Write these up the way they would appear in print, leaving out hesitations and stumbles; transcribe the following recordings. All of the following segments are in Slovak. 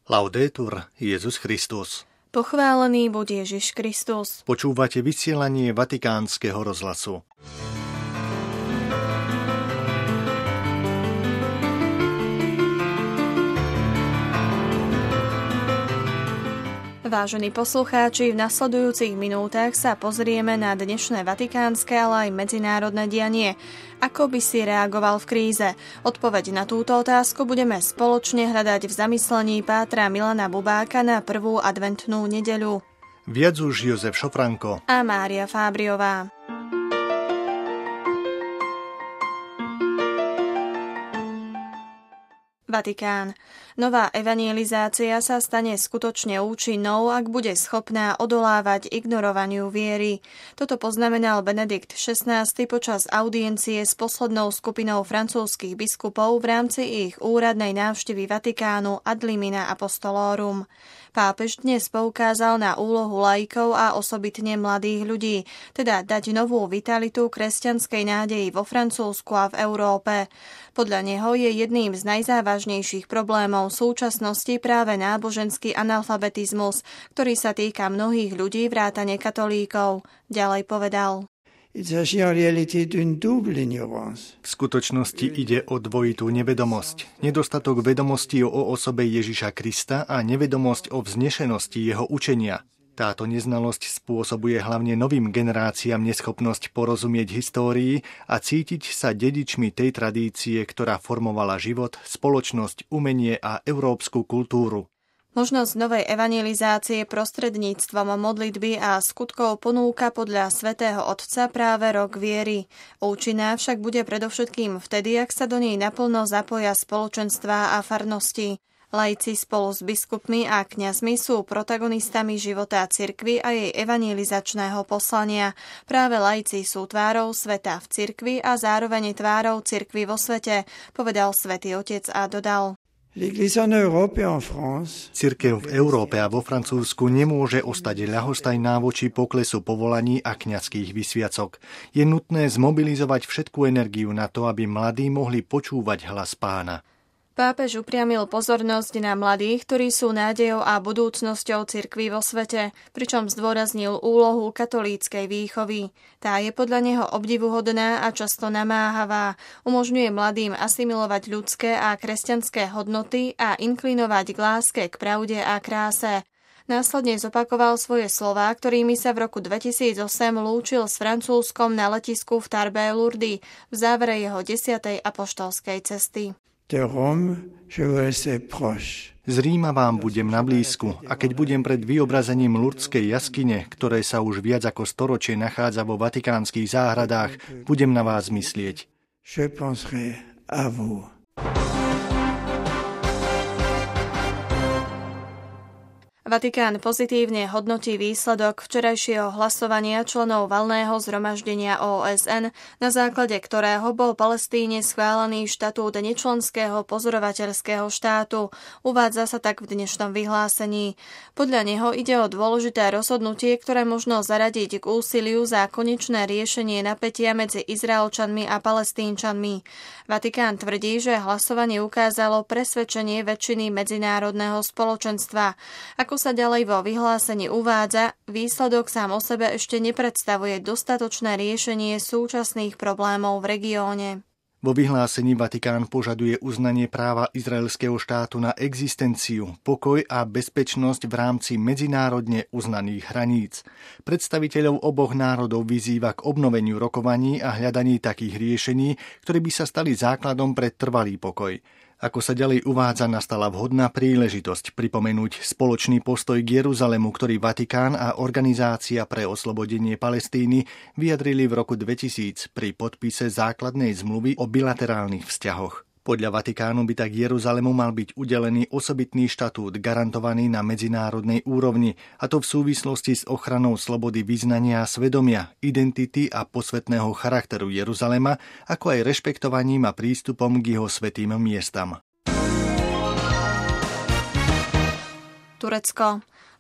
Laudetur Jesus Christus. Pochválený buď Ježiš Kristus. Počúvate vysielanie Vatikánskeho rozhlasu. Vážení poslucháči, v nasledujúcich minútach sa pozrieme na dnešné vatikánske, ale aj medzinárodné dianie. Ako by si reagoval v kríze? Odpoveď na túto otázku budeme spoločne hľadať v zamyslení pátra Milana Bubáka na prvú adventnú nedeľu. Viac už Jozef Šofranko a Mária Fábriová. Vatikán. Nová evangelizácia sa stane skutočne účinnou, ak bude schopná odolávať ignorovaniu viery. Toto poznamenal Benedikt XVI počas audiencie s poslednou skupinou francúzskych biskupov v rámci ich úradnej návštevy Vatikánu Ad limina apostolorum. Pápež dnes poukázal na úlohu laikov a osobitne mladých ľudí, teda dať novú vitalitu kresťanskej nádeji vo Francúzsku a v Európe. Podľa neho je jedným z najzávažnejších problémov súčasnosti práve náboženský analfabetizmus, ktorý sa týka mnohých ľudí vrátane katolíkov. Ďalej povedal. V skutočnosti ide o dvojitú nevedomosť. Nedostatok vedomosti o osobe Ježiša Krista a nevedomosť o vznešenosti jeho učenia. Táto neznalosť spôsobuje hlavne novým generáciám neschopnosť porozumieť histórii a cítiť sa dedičmi tej tradície, ktorá formovala život, spoločnosť, umenie a európsku kultúru. Možnosť novej evangelizácie prostredníctvom modlitby a skutkov ponúka podľa svätého Otca práve rok viery. Účinná však bude predovšetkým vtedy, ak sa do nej naplno zapoja spoločenstvá a farnosti. Laici spolu s biskupmi a kňazmi sú protagonistami života cirkvi a jej evangelizačného poslania. Práve laici sú tvárou sveta v cirkvi a zároveň tvárou cirkvi vo svete, povedal svätý Otec a dodal. Cirkev v Európe a vo Francúzsku nemôže ostať ľahostajná voči poklesu povolaní a kňazských vysviacok. Je nutné zmobilizovať všetku energiu na to, aby mladí mohli počúvať hlas Pána. Pápež upriamil pozornosť na mladých, ktorí sú nádejou a budúcnosťou cirkvi vo svete, pričom zdôraznil úlohu katolíckej výchovy. Tá je podľa neho obdivuhodná a často namáhavá. Umožňuje mladým asimilovať ľudské a kresťanské hodnoty a inklinovať k láske, k pravde a kráse. Následne zopakoval svoje slová, ktorými sa v roku 2008 lúčil s Francúzskom na letisku v Tarbes-Lourdes v závere jeho 10. apoštolskej cesty. Z Ríma vám budem na blízku a keď budem pred vyobrazením Lurdskej jaskyne, ktoré sa už viac ako storočie nachádza vo vatikánskych záhradách, budem na vás myslieť. Vatikán pozitívne hodnotí výsledok včerajšieho hlasovania členov valného zhromaždenia OSN, na základe ktorého bol Palestíne schválený štatút nečlenského pozorovateľského štátu. Uvádza sa tak v dnešnom vyhlásení. Podľa neho ide o dôležité rozhodnutie, ktoré možno zaradiť k úsiliu za konečné riešenie napätia medzi Izraelčanmi a Palestínčanmi. Vatikán tvrdí, že hlasovanie ukázalo presvedčenie väčšiny medzinárodného spoločenstva. Ako sa ďalej vo vyhlásení uvádza, výsledok sám o sebe ešte nepredstavuje dostatočné riešenie súčasných problémov v regióne. Vo vyhlásení Vatikán požaduje uznanie práva izraelského štátu na existenciu, pokoj a bezpečnosť v rámci medzinárodne uznaných hraníc. Predstaviteľov oboch národov vyzýva k obnoveniu rokovaní a hľadaní takých riešení, ktoré by sa stali základom pre trvalý pokoj. Ako sa ďalej uvádza, nastala vhodná príležitosť pripomenúť spoločný postoj k Jeruzalemu, ktorý Vatikán a Organizácia pre oslobodenie Palestíny vyjadrili v roku 2000 pri podpise základnej zmluvy o bilaterálnych vzťahoch. Podľa Vatikánu by tak Jeruzalemu mal byť udelený osobitný štatút garantovaný na medzinárodnej úrovni, a to v súvislosti s ochranou slobody vyznania a svedomia, identity a posvätného charakteru Jeruzalema, ako aj rešpektovaním a prístupom k jeho svätým miestam. Turecko.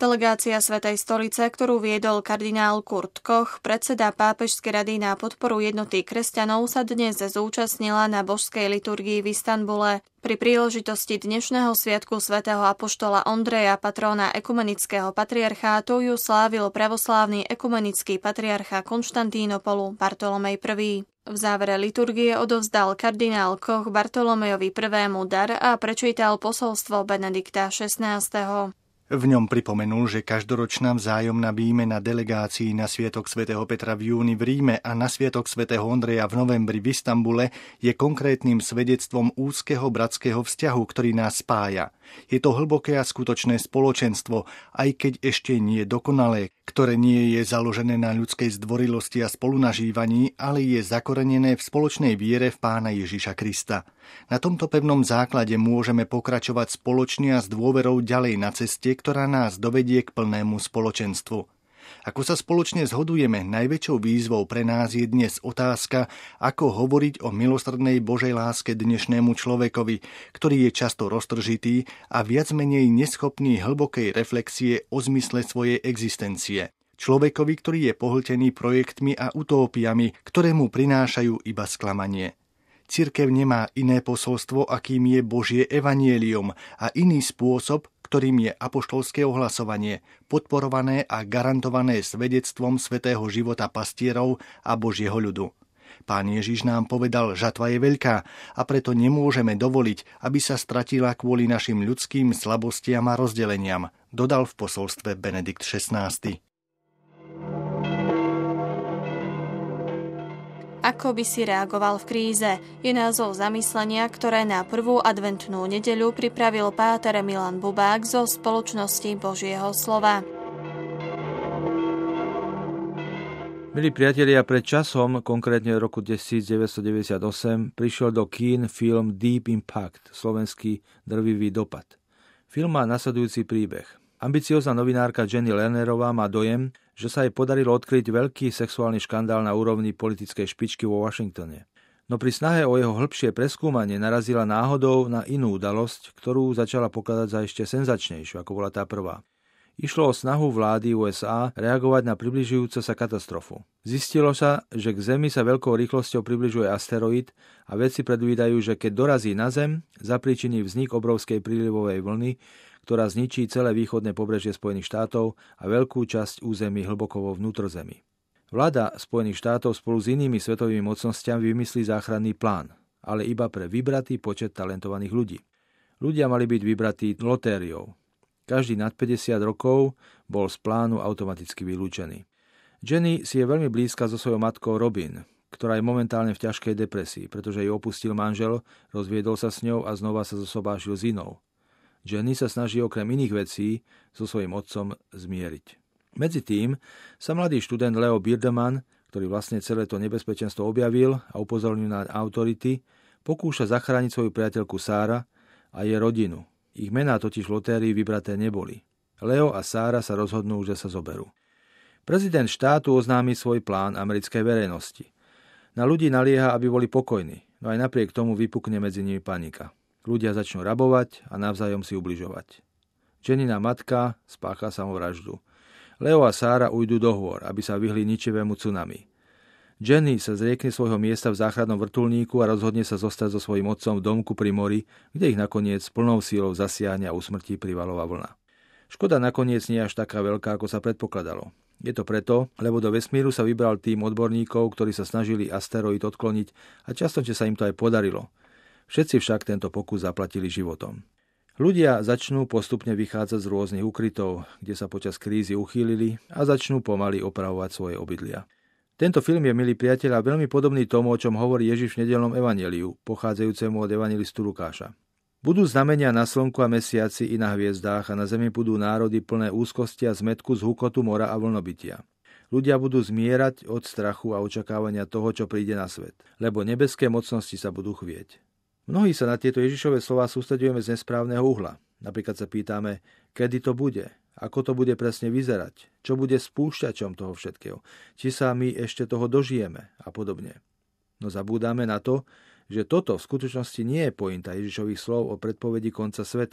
Delegácia Svätej stolice, ktorú viedol kardinál Kurt Koch, predseda Pápežskej rady na podporu jednoty kresťanov, sa dnes zúčastnila na božskej liturgii v Istanbule. Pri príležitosti dnešného sviatku svätého apoštola Ondreja, patróna ekumenického patriarchátu, ju slávil pravoslávny ekumenický patriarcha Konštantínopolu Bartolomej I. V závere liturgie odovzdal kardinál Koch Bartolomejovi I. dar a prečítal posolstvo Benedikta XVI. V ňom pripomenul, že každoročná vzájomná výmena delegácií na Sviatok svätého Petra v júni v Ríme a na Sviatok svätého Ondreja v novembri v Istanbule je konkrétnym svedectvom úzkeho bratského vzťahu, ktorý nás spája. Je to hlboké a skutočné spoločenstvo, aj keď ešte nie dokonalé, ktoré nie je založené na ľudskej zdvorilosti a spolunažívaní, ale je zakorenené v spoločnej viere v Pána Ježiša Krista. Na tomto pevnom základe môžeme pokračovať spoločne a s dôverou ďalej na ceste, ktorá nás dovedie k plnému spoločenstvu. Ako sa spoločne zhodujeme, najväčšou výzvou pre nás je dnes otázka, ako hovoriť o milosrdnej Božej láske dnešnému človekovi, ktorý je často roztržitý a viac menej neschopný hlbokej reflexie o zmysle svojej existencie. Človekovi, ktorý je pohltený projektmi a utópiami, ktoré mu prinášajú iba sklamanie. Cirkev nemá iné posolstvo, akým je Božie evanjelium a iný spôsob, ktorým je apoštolské ohlasovanie, podporované a garantované svedectvom svätého života pastierov a Božieho ľudu. Pán Ježiš nám povedal, žatva je veľká a preto nemôžeme dovoliť, aby sa stratila kvôli našim ľudským slabostiam a rozdeleniam, dodal v posolstve Benedikt XVI. Ako by si reagoval v kríze, je názov zamyslenia, ktoré na prvú adventnú nedeľu pripravil páter Milan Bubák zo Spoločnosti Božieho slova. Milí priatelia, pred časom, konkrétne v roku 1998, prišiel do kín film Deep Impact, slovenský Drvivý dopad. Film má nasledujúci príbeh. Ambiciózna novinárka Jenny Lernerová má dojem, že sa jej podarilo odkryť veľký sexuálny škandál na úrovni politickej špičky vo Washingtone. No pri snahe o jeho hĺbšie preskúmanie narazila náhodou na inú udalosť, ktorú začala pokladať za ešte senzačnejšiu, ako bola tá prvá. Išlo o snahu vlády USA reagovať na približujúcu sa katastrofu. Zistilo sa, že k Zemi sa veľkou rýchlosťou približuje asteroid a vedci predvídajú, že keď dorazí na Zem, zapríčiní vznik obrovskej prílivovej vlny, ktorá zničí celé východné pobrežie Spojených štátov a veľkú časť území hlboko vo vnútrozemí. Vláda Spojených štátov spolu s inými svetovými mocnosťami vymyslí záchranný plán, ale iba pre vybratý počet talentovaných ľudí. Ľudia mali byť vybratí lotériou. Každý nad 50 rokov bol z plánu automaticky vylúčený. Jenny si je veľmi blízka so svojou matkou Robin, ktorá je momentálne v ťažkej depresii, pretože ju opustil manžel, rozviedol sa s ňou a znova sa zosobášil s inou. Jenny sa snaží okrem iných vecí so svojím otcom zmieriť. Medzi tým sa mladý študent Leo Biederman, ktorý vlastne celé to nebezpečenstvo objavil a upozornil na autority, pokúša zachrániť svoju priateľku Sára a jej rodinu. Ich mená totiž v lotérii vybraté neboli. Leo a Sára sa rozhodnú, že sa zoberú. Prezident štátu oznámi svoj plán americkej verejnosti. Na ľudí nalieha, aby boli pokojní, no aj napriek tomu vypukne medzi nimi panika. Ľudia začnú rabovať a navzájom si ubližovať. Jennina matka spácha samovraždu. Leo a Sára ujdu do hôr, aby sa vyhli ničivému tsunami. Jenny sa zriekne svojho miesta v záchrannom vrtuľníku a rozhodne sa zostať so svojím otcom v domku pri mori, kde ich nakoniec plnou sílou zasiahne a usmrtí prívalová vlna. Škoda nakoniec nie je až taká veľká, ako sa predpokladalo. Je to preto, lebo do vesmíru sa vybral tým odborníkov, ktorí sa snažili asteroid odkloniť a častočne sa im to aj podarilo. Všetci však tento pokus zaplatili životom. Ľudia začnú postupne vychádzať z rôznych ukrytov, kde sa počas krízy uchýlili a začnú pomaly opravovať svoje obydlia. Tento film je, milí priatelia, veľmi podobný tomu, o čom hovorí Ježiš v nedeľnom evanjeliu, pochádzajúcemu od evanjelistu Lukáša. Budú znamenia na slnku a mesiaci i na hviezdách a na zemi budú národy plné úzkosti a zmätku z hukotu mora a vlnobytia. Ľudia budú zmierať od strachu a očakávania toho, čo príde na svet, lebo nebeské mocnosti sa budú chvieť. Mnohí sa na tieto Ježišove slová sústreďujeme z nesprávneho uhla. Napríklad sa pýtame, kedy to bude, ako to bude presne vyzerať, čo bude spúšťačom toho všetkého, či sa my ešte toho dožijeme a podobne. No zabúdame na to, že toto v skutočnosti nie je pointa Ježišových slov o predpovedi konca sveta.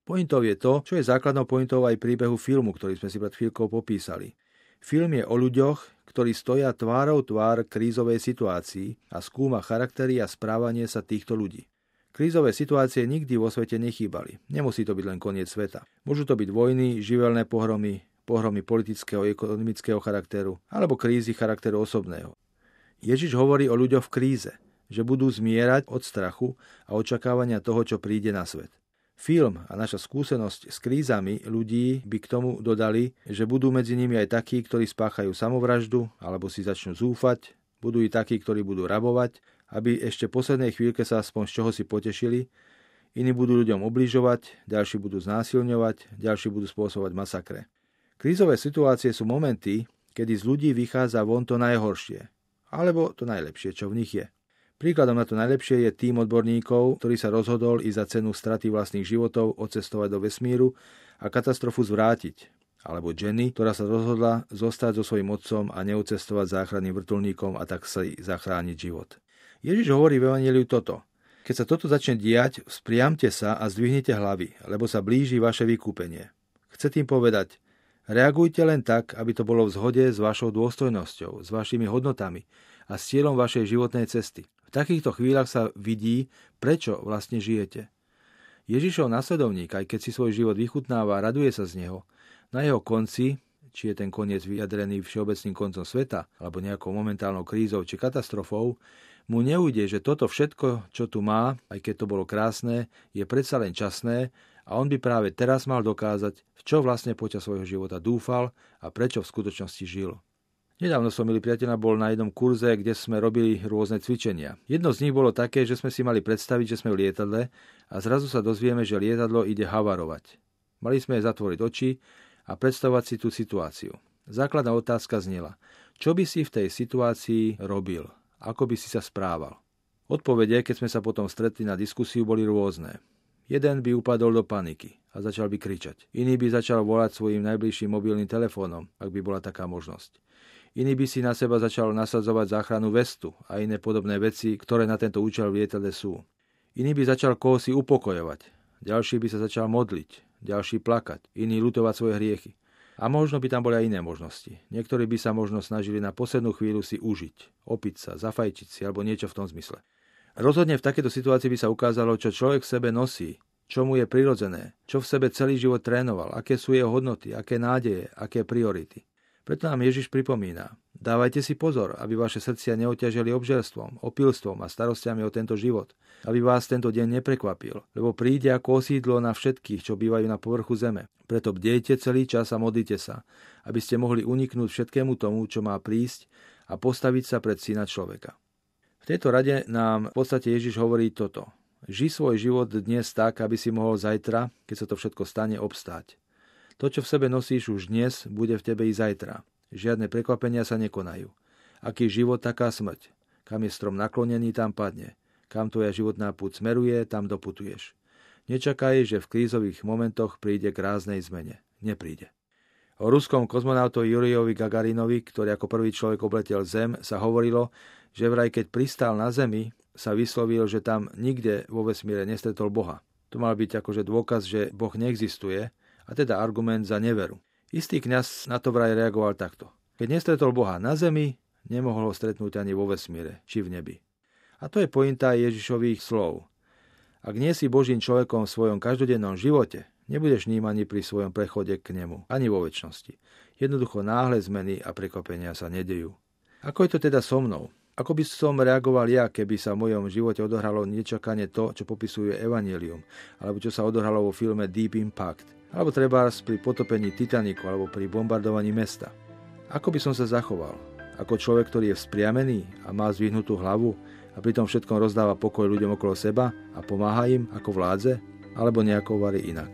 Pointou je to, čo je základnou pointou aj príbehu filmu, ktorý sme si pred chvíľkou popísali. Film je o ľuďoch, ktorí stoja tvárou tvár krízovej situácii a skúma charaktery a správanie sa týchto ľudí. Krízové situácie nikdy vo svete nechýbali. Nemusí to byť len koniec sveta. Môžu to byť vojny, živelné pohromy politického, ekonomického charakteru alebo krízy charakteru osobného. Ježiš hovorí o ľuďoch v kríze, že budú zmierať od strachu a očakávania toho, čo príde na svet. Film a naša skúsenosť s krízami ľudí by k tomu dodali, že budú medzi nimi aj takí, ktorí spáchajú samovraždu alebo si začnú zúfať, budú i takí, ktorí budú rabovať, aby ešte v poslednej chvíľke sa aspoň z čoho si potešili, iní budú ľuďom ubližovať, ďalší budú znásilňovať, ďalší budú spôsobovať masakre. Krízové situácie sú momenty, kedy z ľudí vychádza von to najhoršie, alebo to najlepšie, čo v nich je. Príkladom na to najlepšie je tím odborníkov, ktorý sa rozhodol i za cenu straty vlastných životov odcestovať do vesmíru a katastrofu zvrátiť. Alebo Jenny, ktorá sa rozhodla zostať so svojím otcom a neucestovať záchranným vrtuľníkom a tak sa zachrániť život. Ježiš hovorí v Evanjeliu toto. Keď sa toto začne diať, spriamte sa a zdvihnite hlavy, lebo sa blíži vaše vykúpenie. Chce tým povedať, reagujte len tak, aby to bolo v zhode s vašou dôstojnosťou, s vašimi hodnotami a s cieľom vašej životnej cesty. V takýchto chvíľach sa vidí, prečo vlastne žijete. Ježišov nasledovník, aj keď si svoj život vychutnáva a raduje sa z neho, na jeho konci, či je ten koniec vyjadrený všeobecným koncom sveta, alebo nejakou momentálnou krízou či katastrofou, mu neujde, že toto všetko, čo tu má, aj keď to bolo krásne, je predsa len časné a on by práve teraz mal dokázať, v čo vlastne počas svojho života dúfal a prečo v skutočnosti žil. Nedávno som, milí priatelia, bol na jednom kurze, kde sme robili rôzne cvičenia. Jedno z nich bolo také, že sme si mali predstaviť, že sme v lietadle a zrazu sa dozvieme, že lietadlo ide havarovať. Mali sme zatvoriť oči a predstavovať si tú situáciu. Základná otázka znela, čo by si v tej situácii robil? Ako by si sa správal? Odpovede, keď sme sa potom stretli na diskusiu, boli rôzne. Jeden by upadol do paniky a začal by kričať. Iný by začal volať svojim najbližším mobilným telefónom, ak by bola taká možnosť. Iný by si na seba začal nasadzovať záchrannú vestu a iné podobné veci, ktoré na tento účel v lietadle sú. Iný by začal kohosi upokojovať, ďalší by sa začal modliť, ďalší plakať, iný ľutovať svoje hriechy. A možno by tam boli aj iné možnosti. Niektorí by sa možno snažili na poslednú chvíľu si užiť, opiť sa, zafajčiť si alebo niečo v tom zmysle. Rozhodne v takejto situácii by sa ukázalo, čo človek v sebe nosí, čo mu je prirodzené, čo v sebe celý život trénoval, aké sú jeho hodnoty, aké nádeje, aké priority. Preto nám Ježiš pripomína, dávajte si pozor, aby vaše srdcia neoťažili obžerstvom, opilstvom a starostiami o tento život, aby vás tento deň neprekvapil, lebo príde ako osídlo na všetkých, čo bývajú na povrchu zeme. Preto bdejte celý čas a modlite sa, aby ste mohli uniknúť všetkému tomu, čo má prísť a postaviť sa pred Syna človeka. V tejto rade nám v podstate Ježiš hovorí toto. Žij svoj život dnes tak, aby si mohol zajtra, keď sa to všetko stane, obstáť. To, čo v sebe nosíš už dnes, bude v tebe i zajtra. Žiadne prekvapenia sa nekonajú. Aký život, taká smrť. Kam je strom naklonený, tam padne. Kam tvoja životná púť smeruje, tam doputuješ. Nečakaj, že v krízových momentoch príde k ráznej zmene. Nepríde. O ruskom kozmonautovi Jurijovi Gagarinovi, ktorý ako prvý človek obletel Zem, sa hovorilo, že vraj keď pristál na Zemi, sa vyslovil, že tam nikde vo vesmíre nestretol Boha. To mal byť akože dôkaz, že Boh neexistuje, a teda argument za neveru. Istý kňaz na to vraj reagoval takto. Keď nestretol Boha na zemi, nemohol ho stretnúť ani vo vesmíre, či v nebi. A to je pointa Ježišových slov. Ak nie si Božím človekom v svojom každodennom živote, nebudeš ním ani pri svojom prechode k nemu, ani vo večnosti. Jednoducho náhle zmeny a prekvapenia sa nedejú. Ako je to teda so mnou? Ako by som reagoval ja, keby sa v mojom živote odohralo nečakane to, čo popisuje Evanjelium, alebo čo sa odohralo vo filme Deep Impact, alebo trebárs pri potopení Titaniku, alebo pri bombardovaní mesta. Ako by som sa zachoval? Ako človek, ktorý je vzpriamený a má zdvihnutú hlavu a pri tom všetkom rozdáva pokoj ľuďom okolo seba a pomáha im ako vládze, alebo nejako varí inak?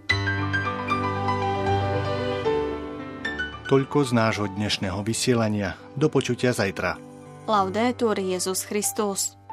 Toľko z nášho dnešného vysielania. Do počutia zajtra. Laudetur Jesus Christus.